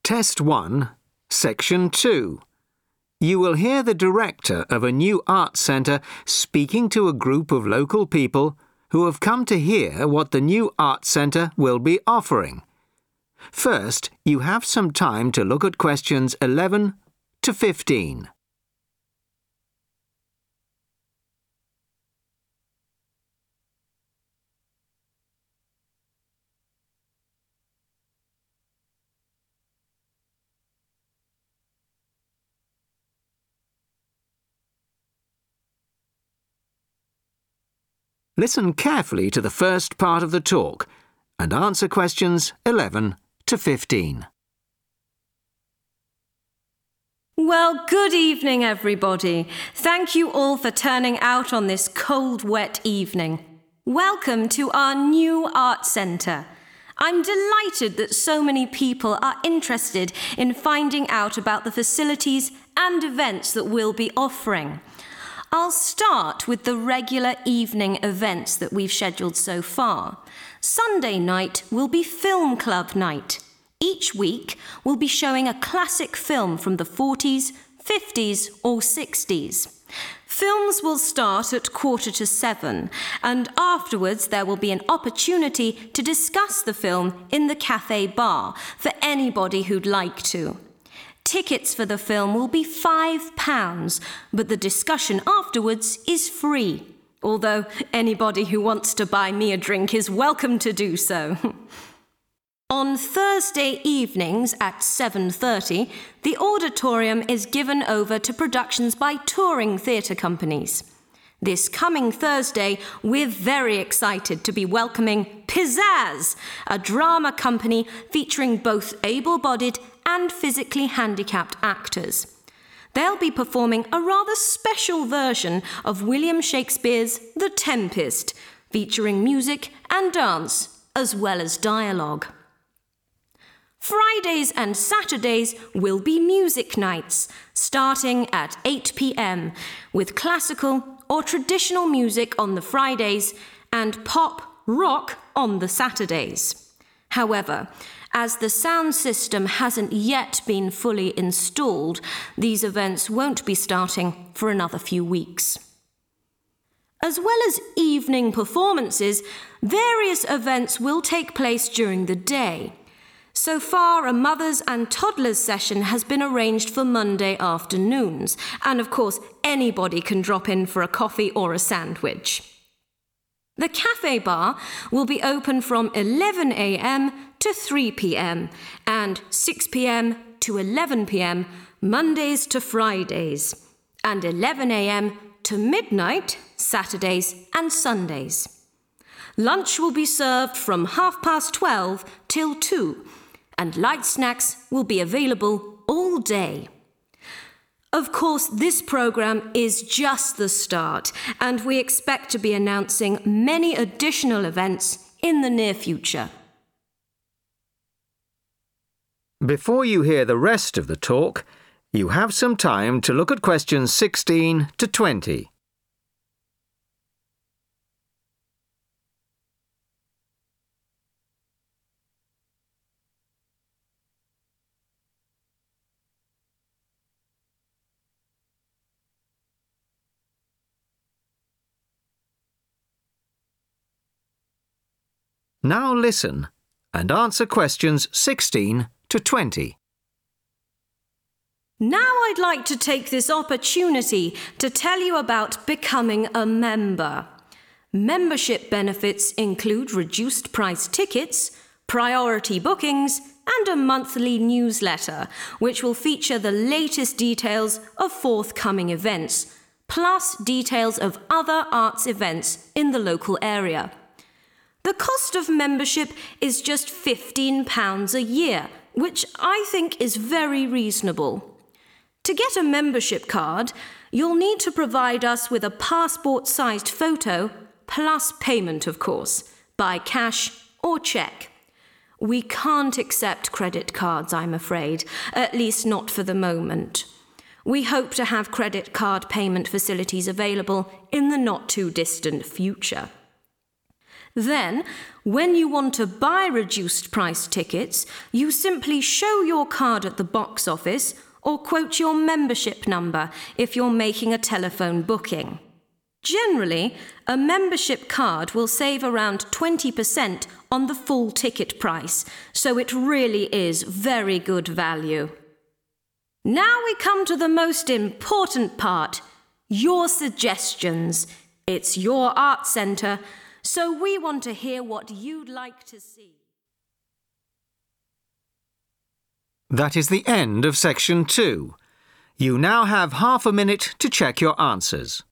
Test 1, Section 2. You will hear the director of a new arts centre speaking to a group of local people who have come to hear what the new arts centre will be offering. First, you have some time to look at questions 11 to 15. Listen carefully to the first part of the talk and answer questions 11 to 15. Well, good evening, everybody. Thank you all for turning out on this cold, wet evening. Welcome to our new art centre. I'm delighted that so many people are interested in finding out about the facilities and events that we'll be offering. I'll start with the regular evening events that we've scheduled so far. Sunday night will be film club night. Each week, we'll be showing a classic film from the 40s, 50s or 60s. Films will start at 6:45, and afterwards there will be an opportunity to discuss the film in the cafe bar for anybody who'd like to. Tickets for the film will be £5, but the discussion afterwards is free, although anybody who wants to buy me a drink is welcome to do so. On Thursday evenings at 7:30, the auditorium is given over to productions by touring theatre companies. This coming Thursday, we're very excited to be welcoming Pizzazz, a drama company featuring both able-bodied and physically handicapped actors. They'll be performing a rather special version of William Shakespeare's The Tempest, featuring music and dance, as well as dialogue. Fridays and Saturdays will be music nights, starting at 8 p.m, with classical or traditional music on the Fridays and pop rock on the Saturdays. However, as the sound system hasn't yet been fully installed, these events won't be starting for another few weeks. As well as evening performances, various events will take place during the day. So far, a mothers and toddlers session has been arranged for Monday afternoons, and of course, anybody can drop in for a coffee or a sandwich. The cafe bar will be open from 11 a.m. to 3 p.m. and 6 p.m. to 11 p.m. Mondays to Fridays, and 11 a.m. to midnight Saturdays and Sundays. Lunch will be served from 12:30 till 2, and light snacks will be available all day. Of course, this programme is just the start, and we expect to be announcing many additional events in the near future. Before you hear the rest of the talk, you have some time to look at questions 16 to 20. Now listen and answer questions 16 to 20. Now I'd like to take this opportunity to tell you about becoming a member. Membership benefits include reduced price tickets, priority bookings, and a monthly newsletter, which will feature the latest details of forthcoming events, plus details of other arts events in the local area. The cost of membership is just £15 a year, which I think is very reasonable. To get a membership card, you'll need to provide us with a passport-sized photo, plus payment, of course, by cash or cheque. We can't accept credit cards, I'm afraid, at least not for the moment. We hope to have credit card payment facilities available in the not-too-distant future. Then, when you want to buy reduced price tickets, you simply show your card at the box office or quote your membership number if you're making a telephone booking. Generally, a membership card will save around 20% on the full ticket price, so it really is very good value. Now we come to the most important part, your suggestions. It's your art centre, so we want to hear what you'd like to see. That is the end of section 2. You now have half a minute to check your answers.